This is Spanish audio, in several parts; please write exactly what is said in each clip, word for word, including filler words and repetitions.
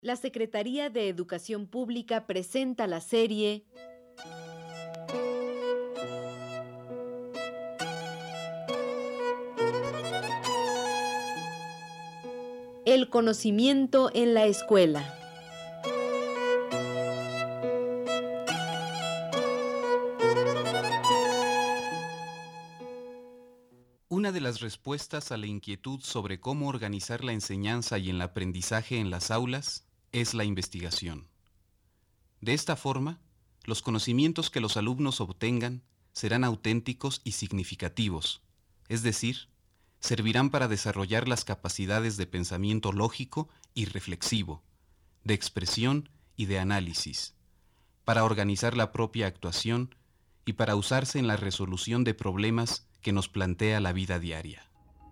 La Secretaría de Educación Pública presenta la serie El conocimiento en la escuela. Una de las respuestas a la inquietud sobre cómo organizar la enseñanza y el aprendizaje en las aulas es la investigación. De esta forma, los conocimientos que los alumnos obtengan serán auténticos y significativos, es decir, servirán para desarrollar las capacidades de pensamiento lógico y reflexivo, de expresión y de análisis, para organizar la propia actuación y para usarse en la resolución de problemas que nos plantea la vida diaria.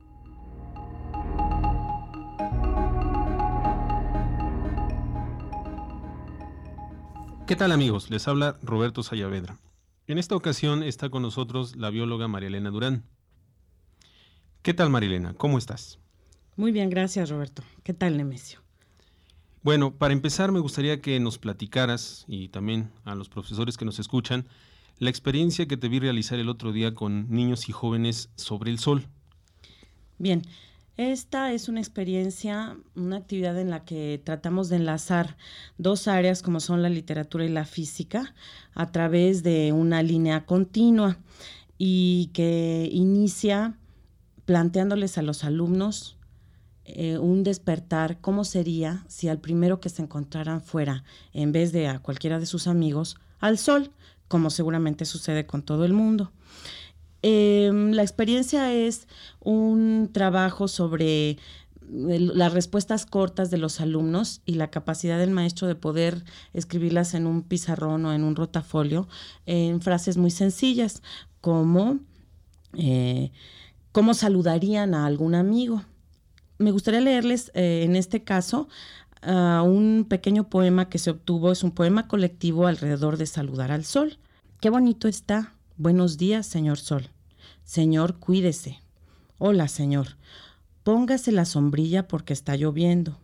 ¿Qué tal, amigos? Les habla Roberto Sayavedra. En esta ocasión está con nosotros la bióloga María Elena Durán. ¿Qué tal, María Elena? ¿Cómo estás? Muy bien, gracias, Roberto. ¿Qué tal, Nemesio? Bueno, para empezar me gustaría que nos platicaras, y también a los profesores que nos escuchan, la experiencia que te vi realizar el otro día con niños y jóvenes sobre el sol. Bien, esta es una experiencia, una actividad en la que tratamos de enlazar dos áreas como son la literatura y la física a través de una línea continua y que inicia planteándoles a los alumnos eh, un despertar, cómo sería si al primero que se encontraran fuera, en vez de a cualquiera de sus amigos, al sol, como seguramente sucede con todo el mundo. Eh, la experiencia es un trabajo sobre el, las respuestas cortas de los alumnos y la capacidad del maestro de poder escribirlas en un pizarrón o en un rotafolio en frases muy sencillas, como eh, cómo saludarían a algún amigo. Me gustaría leerles eh, en este caso Uh, un pequeño poema que se obtuvo, es un poema colectivo alrededor de saludar al sol. Qué bonito está. Buenos días, señor sol. Señor, cuídese. Hola, señor. Póngase la sombrilla porque está lloviendo.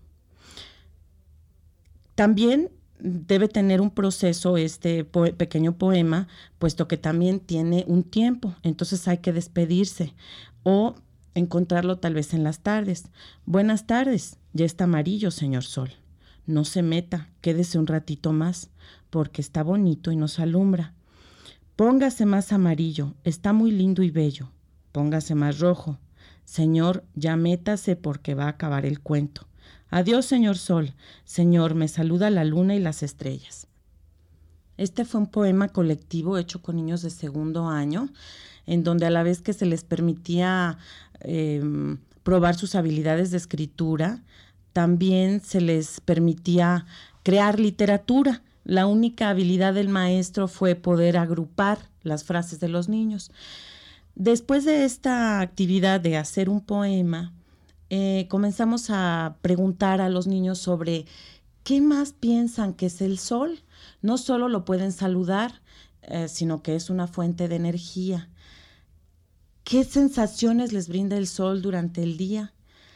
También debe tener un proceso este po- pequeño poema, puesto que también tiene un tiempo, entonces hay que despedirse o encontrarlo tal vez en las tardes. Buenas tardes, ya está amarillo, señor sol. No se meta, quédese un ratito más, porque está bonito y nos alumbra. Póngase más amarillo, está muy lindo y bello. Póngase más rojo. Señor, ya métase porque va a acabar el cuento. Adiós, señor sol. Señor, me saluda la luna y las estrellas. Este fue un poema colectivo hecho con niños de segundo año, en donde a la vez que se les permitía eh, probar sus habilidades de escritura, también se les permitía crear literatura. La única habilidad del maestro fue poder agrupar las frases de los niños. Después de esta actividad de hacer un poema, eh, comenzamos a preguntar a los niños sobre qué más piensan que es el sol. No solo lo pueden saludar, eh, sino que es una fuente de energía. ¿Qué sensaciones les brinda el sol durante el día?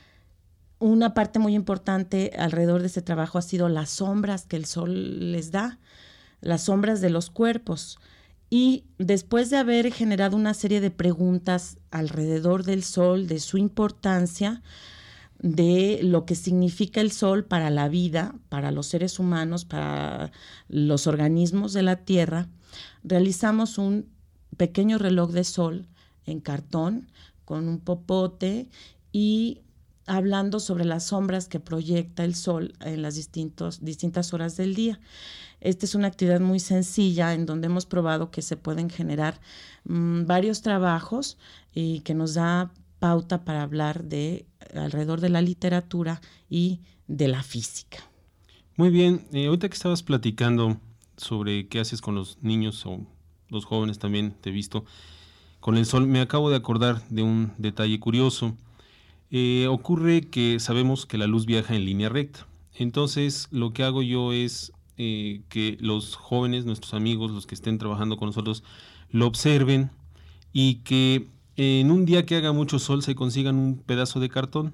Una parte muy importante alrededor de este trabajo ha sido las sombras que el sol les da, las sombras de los cuerpos. Y después de haber generado una serie de preguntas alrededor del sol, de su importancia, de lo que significa el sol para la vida, para los seres humanos, para los organismos de la Tierra, realizamos un pequeño reloj de sol en cartón con un popote y hablando sobre las sombras que proyecta el sol en las distintos, distintas horas del día. Esta es una actividad muy sencilla en donde hemos probado que se pueden generar mmm, varios trabajos y que nos da pauta para hablar de alrededor de la literatura y de la física. Muy bien, eh, ahorita que estabas platicando sobre qué haces con los niños o los jóvenes también, te he visto, con el sol, me acabo de acordar de un detalle curioso. Eh, ocurre que sabemos que la luz viaja en línea recta. Entonces, lo que hago yo es eh, que los jóvenes, nuestros amigos, los que estén trabajando con nosotros, lo observen y que en un día que haga mucho sol se consigan un pedazo de cartón,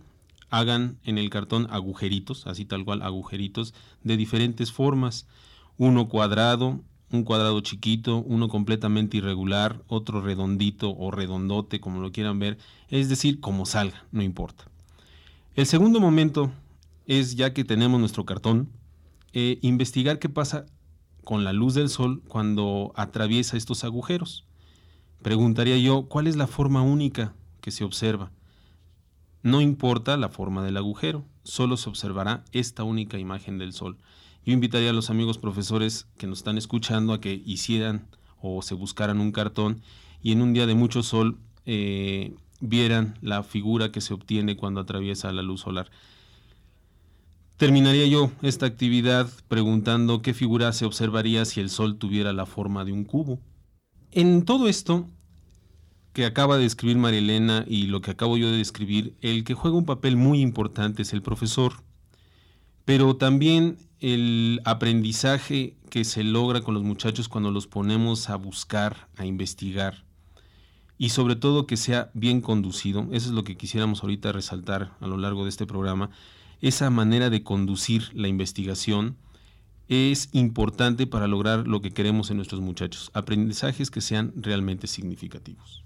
hagan en el cartón agujeritos, así tal cual, agujeritos de diferentes formas, uno cuadrado, un cuadrado chiquito, uno completamente irregular, otro redondito o redondote, como lo quieran ver, es decir, como salga, no importa. El segundo momento es, ya que tenemos nuestro cartón, eh, investigar qué pasa con la luz del sol cuando atraviesa estos agujeros. Preguntaría yo, ¿cuál es la forma única que se observa? No importa la forma del agujero, solo se observará esta única imagen del sol. Yo invitaría a los amigos profesores que nos están escuchando a que hicieran o se buscaran un cartón y en un día de mucho sol eh, vieran la figura que se obtiene cuando atraviesa la luz solar. Terminaría yo esta actividad preguntando qué figura se observaría si el sol tuviera la forma de un cubo. En todo esto que acaba de describir María Elena y lo que acabo yo de describir, el que juega un papel muy importante es el profesor, pero también el aprendizaje que se logra con los muchachos cuando los ponemos a buscar, a investigar, y sobre todo que sea bien conducido. Eso es lo que quisiéramos ahorita resaltar a lo largo de este programa. Esa manera de conducir la investigación es importante para lograr lo que queremos en nuestros muchachos, aprendizajes que sean realmente significativos.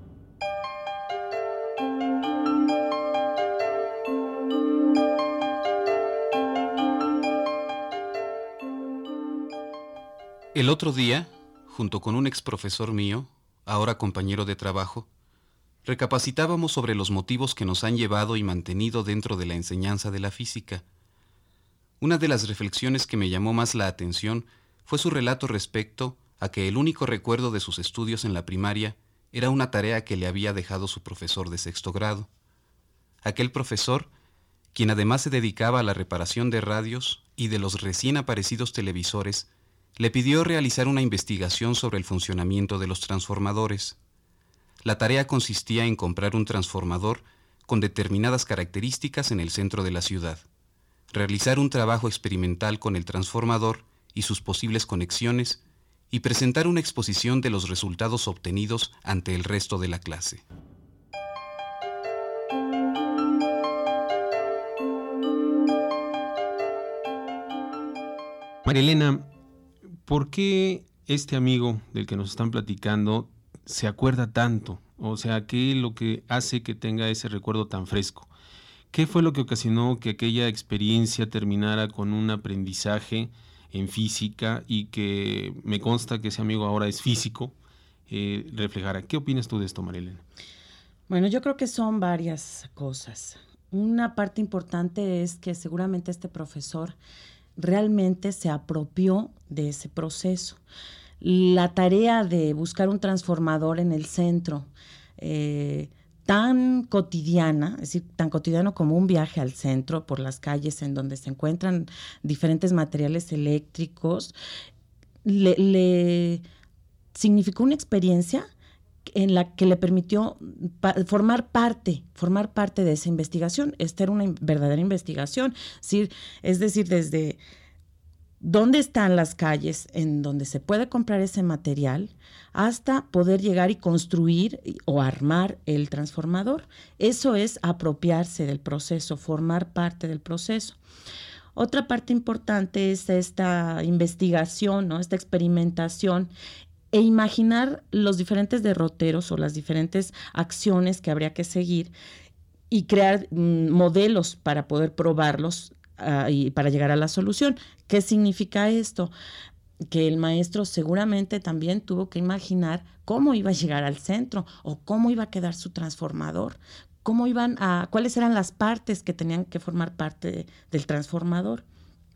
El otro día, junto con un ex profesor mío, ahora compañero de trabajo, recapacitábamos sobre los motivos que nos han llevado y mantenido dentro de la enseñanza de la física. Una de las reflexiones que me llamó más la atención fue su relato respecto a que el único recuerdo de sus estudios en la primaria era una tarea que le había dejado su profesor de sexto grado. Aquel profesor, quien además se dedicaba a la reparación de radios y de los recién aparecidos televisores, le pidió realizar una investigación sobre el funcionamiento de los transformadores. La tarea consistía en comprar un transformador con determinadas características en el centro de la ciudad, realizar un trabajo experimental con el transformador y sus posibles conexiones y presentar una exposición de los resultados obtenidos ante el resto de la clase. María Elena, ¿por qué este amigo del que nos están platicando se acuerda tanto? O sea, ¿qué es lo que hace que tenga ese recuerdo tan fresco? ¿Qué fue lo que ocasionó que aquella experiencia terminara con un aprendizaje en física y que me consta que ese amigo ahora es físico, eh, reflejara? ¿Qué opinas tú de esto, María Elena? Bueno, yo creo que son varias cosas. Una parte importante es que seguramente este profesor realmente se apropió de ese proceso. La tarea de buscar un transformador en el centro, eh, tan cotidiana, es decir, tan cotidiano como un viaje al centro por las calles en donde se encuentran diferentes materiales eléctricos, le, le significó una experiencia en la que le permitió pa- formar parte, formar parte de esa investigación. Esta era una in- verdadera investigación, ¿sí? Es decir, desde dónde están las calles en donde se puede comprar ese material hasta poder llegar y construir o armar el transformador. Eso es apropiarse del proceso, formar parte del proceso. Otra parte importante es esta investigación, ¿no? Esta experimentación e imaginar los diferentes derroteros o las diferentes acciones que habría que seguir y crear mm, modelos para poder probarlos uh, y para llegar a la solución. ¿Qué significa esto? Que el maestro seguramente también tuvo que imaginar cómo iba a llegar al centro o cómo iba a quedar su transformador, cómo iban a, cuáles eran las partes que tenían que formar parte de, del transformador.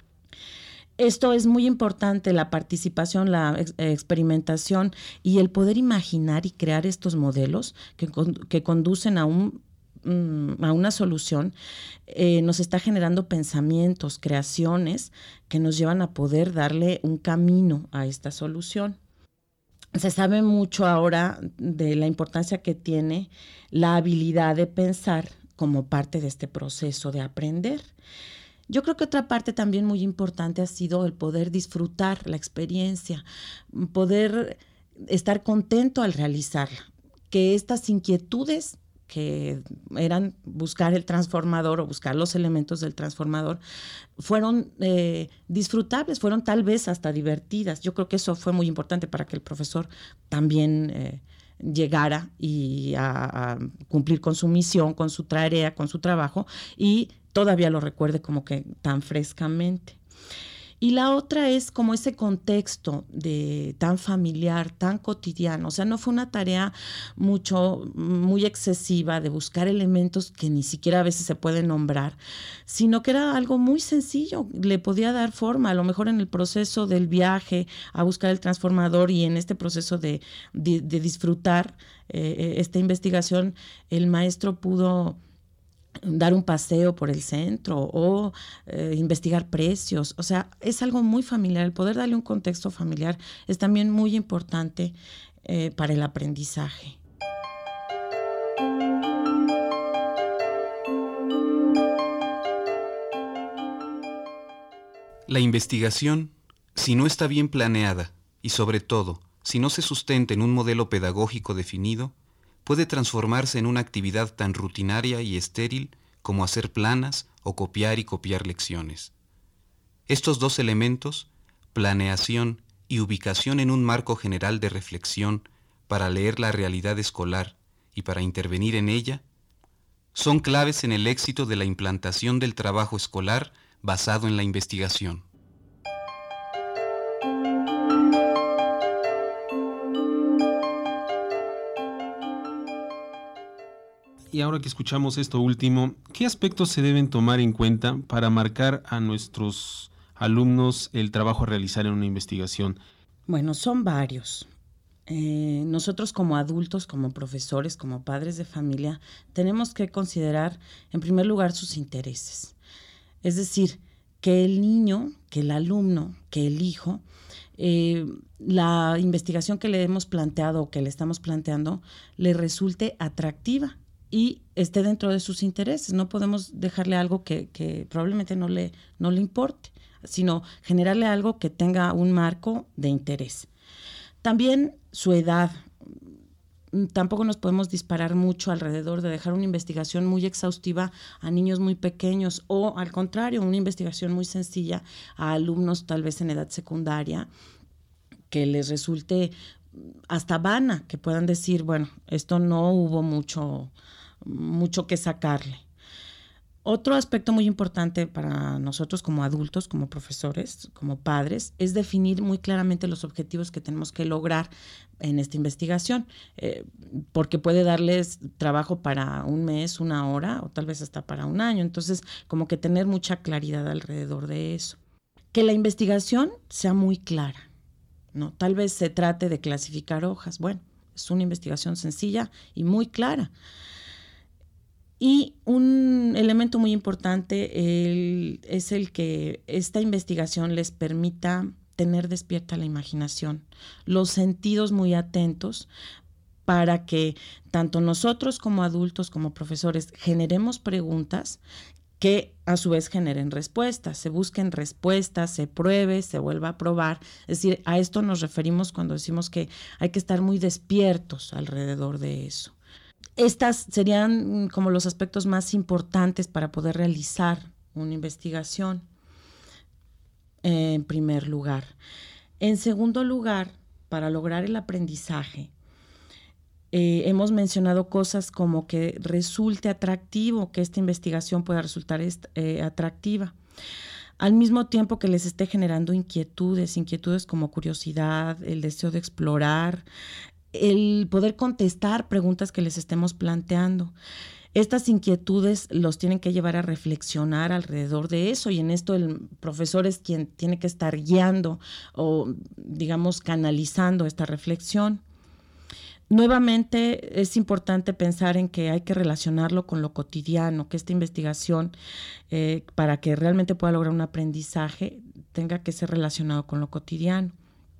Esto es muy importante, la participación, la ex- experimentación y el poder imaginar y crear estos modelos que, con, que conducen a, un, mm, a una solución, eh, nos está generando pensamientos, creaciones que nos llevan a poder darle un camino a esta solución. Se sabe mucho ahora de la importancia que tiene la habilidad de pensar como parte de este proceso de aprender. Yo creo que otra parte también muy importante ha sido el poder disfrutar la experiencia, poder estar contento al realizarla, que estas inquietudes que eran buscar el transformador o buscar los elementos del transformador, fueron eh, disfrutables, fueron tal vez hasta divertidas. Yo creo que eso fue muy importante para que el profesor también eh, llegara y a, a cumplir con su misión, con su tarea, con su trabajo, y todavía lo recuerde como que tan frescamente. Y la otra es como ese contexto de tan familiar, tan cotidiano. O sea, no fue una tarea mucho, muy excesiva de buscar elementos que ni siquiera a veces se pueden nombrar, sino que era algo muy sencillo. Le podía dar forma, a lo mejor en el proceso del viaje a buscar el transformador y en este proceso de, de, de disfrutar eh, esta investigación, el maestro pudo dar un paseo por el centro o eh, investigar precios. O sea, es algo muy familiar. El poder darle un contexto familiar es también muy importante eh, para el aprendizaje. La investigación, si no está bien planeada y sobre todo, si no se sustenta en un modelo pedagógico definido, puede transformarse en una actividad tan rutinaria y estéril como hacer planas o copiar y copiar lecciones. Estos dos elementos, planeación y ubicación en un marco general de reflexión para leer la realidad escolar y para intervenir en ella, son claves en el éxito de la implantación del trabajo escolar basado en la investigación. Y ahora que escuchamos esto último, ¿qué aspectos se deben tomar en cuenta para marcar a nuestros alumnos el trabajo a realizar en una investigación? Bueno, son varios. Eh, nosotros como adultos, como profesores, como padres de familia, tenemos que considerar en primer lugar sus intereses. Es decir, que el niño, que el alumno, que el hijo, eh, la investigación que le hemos planteado o que le estamos planteando le resulte atractiva y esté dentro de sus intereses. No podemos dejarle algo que, que probablemente no le, no le importe, sino generarle algo que tenga un marco de interés. También su edad. Tampoco nos podemos disparar mucho alrededor de dejar una investigación muy exhaustiva a niños muy pequeños o, al contrario, una investigación muy sencilla a alumnos tal vez en edad secundaria que les resulte hasta vana, que puedan decir, bueno, esto no hubo mucho, mucho que sacarle. Otro aspecto muy importante para nosotros como adultos, como profesores, como padres, es definir muy claramente los objetivos que tenemos que lograr en esta investigación, eh, porque puede darles trabajo para un mes, una hora o tal vez hasta para un año. Entonces, como que tener mucha claridad alrededor de eso. Que la investigación sea muy clara, ¿no? Tal vez se trate de clasificar hojas. Bueno, es una investigación sencilla y muy clara. Y un elemento muy importante el, es el que esta investigación les permita tener despierta la imaginación, los sentidos muy atentos para que tanto nosotros como adultos, como profesores, generemos preguntas que a su vez generen respuestas, se busquen respuestas, se pruebe, se vuelva a probar. Es decir, a esto nos referimos cuando decimos que hay que estar muy despiertos alrededor de eso. Estas serían como los aspectos más importantes para poder realizar una investigación, eh, en primer lugar. En segundo lugar, para lograr el aprendizaje, eh, hemos mencionado cosas como que resulte atractivo, que esta investigación pueda resultar eh, atractiva. Al mismo tiempo que les esté generando inquietudes, inquietudes como curiosidad, el deseo de explorar, el poder contestar preguntas que les estemos planteando. Estas inquietudes los tienen que llevar a reflexionar alrededor de eso y en esto el profesor es quien tiene que estar guiando o, digamos, canalizando esta reflexión. Nuevamente es importante pensar en que hay que relacionarlo con lo cotidiano, que esta investigación, eh, para que realmente pueda lograr un aprendizaje, tenga que ser relacionado con lo cotidiano.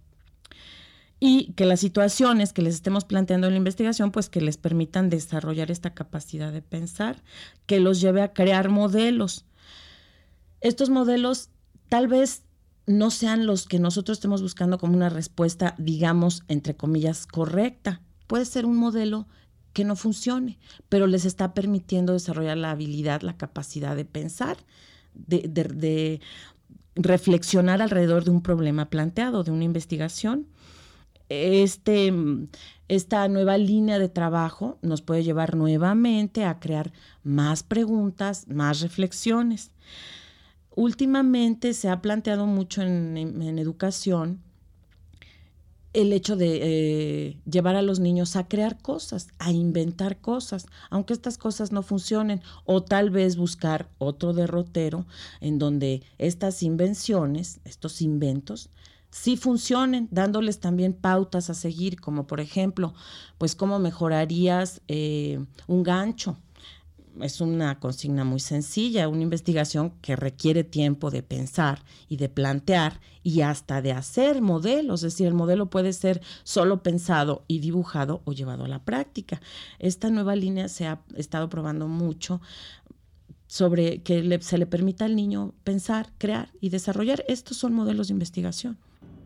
Y que las situaciones que les estemos planteando en la investigación, pues que les permitan desarrollar esta capacidad de pensar, que los lleve a crear modelos. Estos modelos tal vez no sean los que nosotros estemos buscando como una respuesta, digamos, entre comillas, correcta. Puede ser un modelo que no funcione, pero les está permitiendo desarrollar la habilidad, la capacidad de pensar, de, de, de reflexionar alrededor de un problema planteado, de una investigación. Este, esta nueva línea de trabajo nos puede llevar nuevamente a crear más preguntas, más reflexiones. Últimamente se ha planteado mucho en, en, en educación el hecho de eh, llevar a los niños a crear cosas, a inventar cosas, aunque estas cosas no funcionen, o tal vez buscar otro derrotero en donde estas invenciones, estos inventos, sí funcionen, dándoles también pautas a seguir, como por ejemplo, pues cómo mejorarías eh, un gancho. Es una consigna muy sencilla, una investigación que requiere tiempo de pensar y de plantear y hasta de hacer modelos, es decir, el modelo puede ser solo pensado y dibujado o llevado a la práctica. Esta nueva línea se ha estado probando mucho sobre que le, se le permita al niño pensar, crear y desarrollar. Estos son modelos de investigación.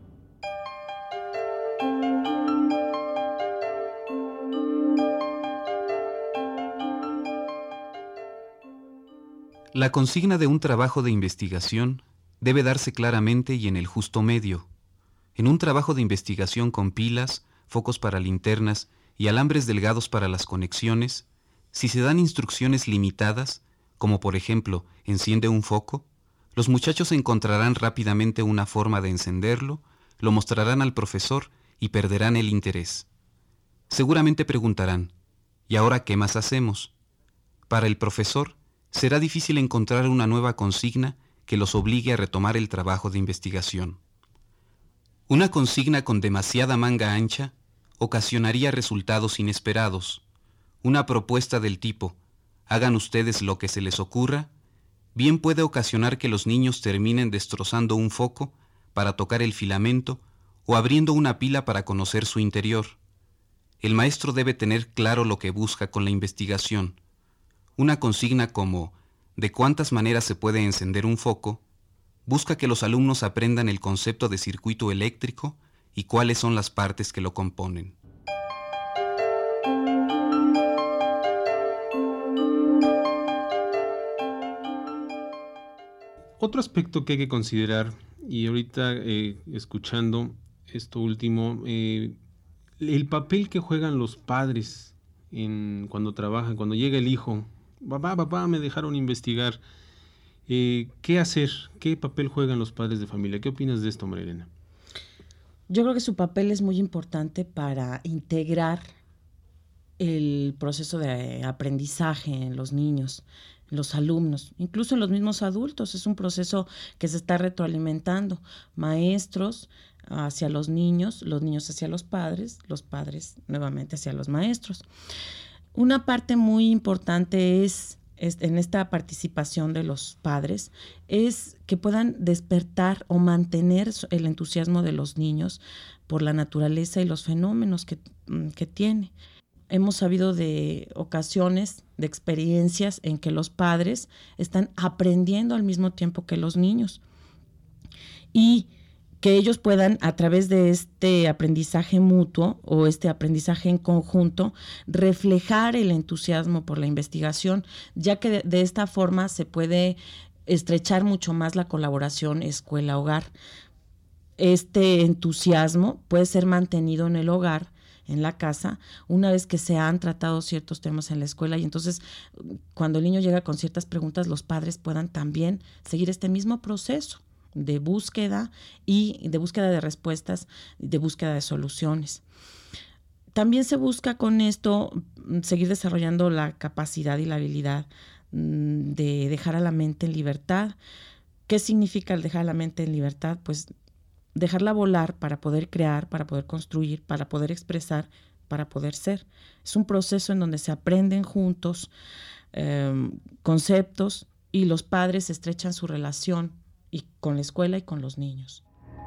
La consigna de un trabajo de investigación debe darse claramente y en el justo medio. En un trabajo de investigación con pilas, focos para linternas y alambres delgados para las conexiones, si se dan instrucciones limitadas, como por ejemplo, enciende un foco, los muchachos encontrarán rápidamente una forma de encenderlo, lo mostrarán al profesor y perderán el interés. Seguramente preguntarán, ¿y ahora qué más hacemos? Para el profesor, será difícil encontrar una nueva consigna que los obligue a retomar el trabajo de investigación. Una consigna con demasiada manga ancha ocasionaría resultados inesperados. Una propuesta del tipo, hagan ustedes lo que se les ocurra, bien puede ocasionar que los niños terminen destrozando un foco para tocar el filamento o abriendo una pila para conocer su interior. El maestro debe tener claro lo que busca con la investigación. Una consigna como ¿de cuántas maneras se puede encender un foco? Busca que los alumnos aprendan el concepto de circuito eléctrico y cuáles son las partes que lo componen. Otro aspecto que hay que considerar, y ahorita eh, escuchando esto último, eh, el papel que juegan los padres en, cuando trabajan, cuando llega el hijo. Papá, papá, me dejaron investigar. Eh, ¿Qué hacer? ¿Qué papel juegan los padres de familia? ¿Qué opinas de esto, María Elena? Yo creo que su papel es muy importante para integrar el proceso de aprendizaje en los niños, en los alumnos, incluso en los mismos adultos. Es un proceso que se está retroalimentando. Maestros hacia los niños, los niños hacia los padres, los padres nuevamente hacia los maestros. Una parte muy importante es, es, en esta participación de los padres, es que puedan despertar o mantener el entusiasmo de los niños por la naturaleza y los fenómenos que, que tiene. Hemos sabido de ocasiones, de experiencias en que los padres están aprendiendo al mismo tiempo que los niños y que ellos puedan, a través de este aprendizaje mutuo o este aprendizaje en conjunto, reflejar el entusiasmo por la investigación, ya que de, de esta forma se puede estrechar mucho más la colaboración escuela-hogar. Este entusiasmo puede ser mantenido en el hogar, en la casa, una vez que se han tratado ciertos temas en la escuela, y entonces cuando el niño llega con ciertas preguntas, los padres puedan también seguir este mismo proceso de búsqueda y de búsqueda de respuestas, de búsqueda de soluciones. También se busca con esto seguir desarrollando la capacidad y la habilidad de dejar a la mente en libertad. ¿Qué significa el dejar a la mente en libertad? Pues dejarla volar para poder crear, para poder construir, para poder expresar, para poder ser. Es un proceso en donde se aprenden juntos eh, conceptos y los padres estrechan su relación y con la escuela y con los niños.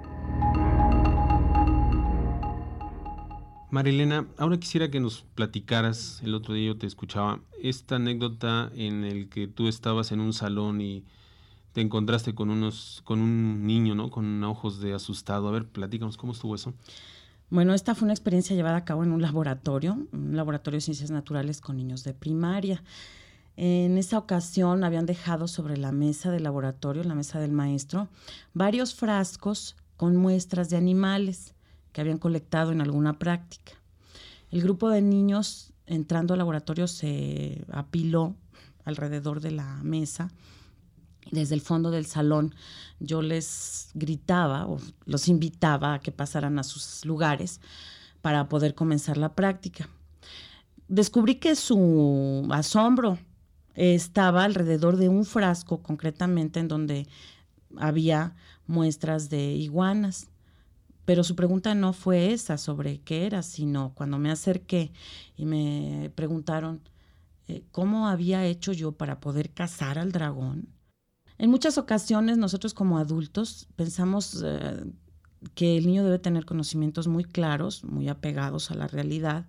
María Elena, ahora quisiera que nos platicaras, el otro día yo te escuchaba, esta anécdota en el que tú estabas en un salón y te encontraste con unos, con un niño, ¿no? Con ojos de asustado. A ver, platícanos, ¿cómo estuvo eso? Bueno, esta fue una experiencia llevada a cabo en un laboratorio, un laboratorio de ciencias naturales con niños de primaria. En esa ocasión habían dejado sobre la mesa del laboratorio, la mesa del maestro, varios frascos con muestras de animales que habían colectado en alguna práctica. El grupo de niños entrando al laboratorio se apiló alrededor de la mesa. Desde el fondo del salón yo les gritaba o los invitaba a que pasaran a sus lugares para poder comenzar la práctica. Descubrí que su asombro estaba alrededor de un frasco, concretamente en donde había muestras de iguanas. Pero su pregunta no fue esa sobre qué era, sino cuando me acerqué y me preguntaron eh, cómo había hecho yo para poder cazar al dragón. En muchas ocasiones nosotros como adultos pensamos eh, que el niño debe tener conocimientos muy claros, muy apegados a la realidad,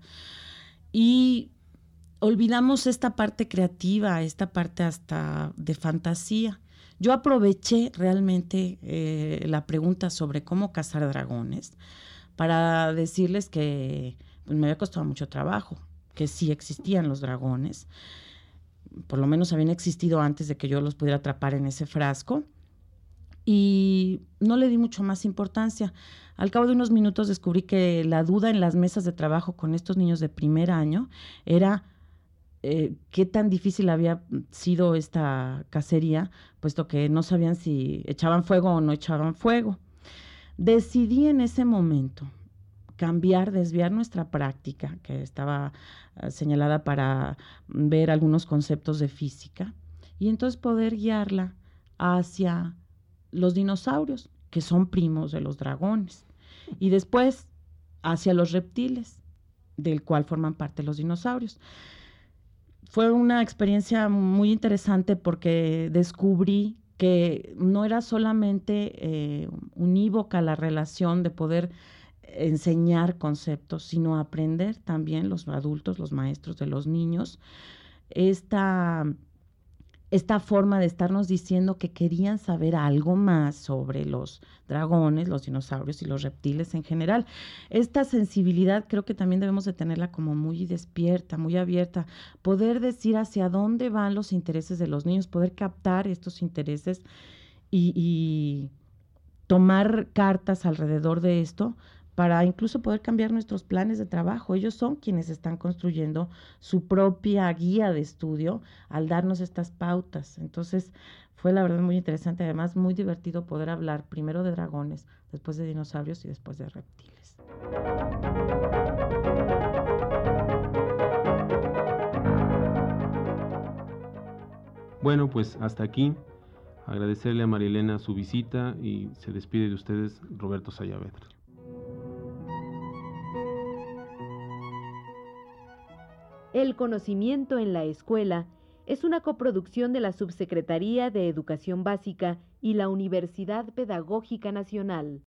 y olvidamos esta parte creativa, esta parte hasta de fantasía. Yo aproveché realmente eh, la pregunta sobre cómo cazar dragones para decirles que pues, me había costado mucho trabajo, que sí existían los dragones, por lo menos habían existido antes de que yo los pudiera atrapar en ese frasco, y no le di mucho más importancia. Al cabo de unos minutos descubrí que la duda en las mesas de trabajo con estos niños de primer año era eh, qué tan difícil había sido esta cacería, puesto que no sabían si echaban fuego o no echaban fuego. Decidí en ese momento cambiar, desviar nuestra práctica, que estaba uh, señalada para ver algunos conceptos de física, y entonces poder guiarla hacia los dinosaurios, que son primos de los dragones, y después hacia los reptiles, del cual forman parte los dinosaurios. Fue una experiencia muy interesante porque descubrí que no era solamente eh, unívoca la relación de poder enseñar conceptos, sino aprender también los adultos, los maestros de los niños, esta, esta forma de estarnos diciendo que querían saber algo más sobre los dragones, los dinosaurios y los reptiles en general. Esta sensibilidad creo que también debemos de tenerla como muy despierta, muy abierta, poder decir hacia dónde van los intereses de los niños, poder captar estos intereses y, y tomar cartas alrededor de esto, para incluso poder cambiar nuestros planes de trabajo. Ellos son quienes están construyendo su propia guía de estudio al darnos estas pautas. Entonces, fue la verdad muy interesante, además muy divertido poder hablar primero de dragones, después de dinosaurios y después de reptiles. Bueno, pues hasta aquí. Agradecerle a Marilena su visita y se despide de ustedes Roberto Sayavedra. El conocimiento en la escuela es una coproducción de la Subsecretaría de Educación Básica y la Universidad Pedagógica Nacional.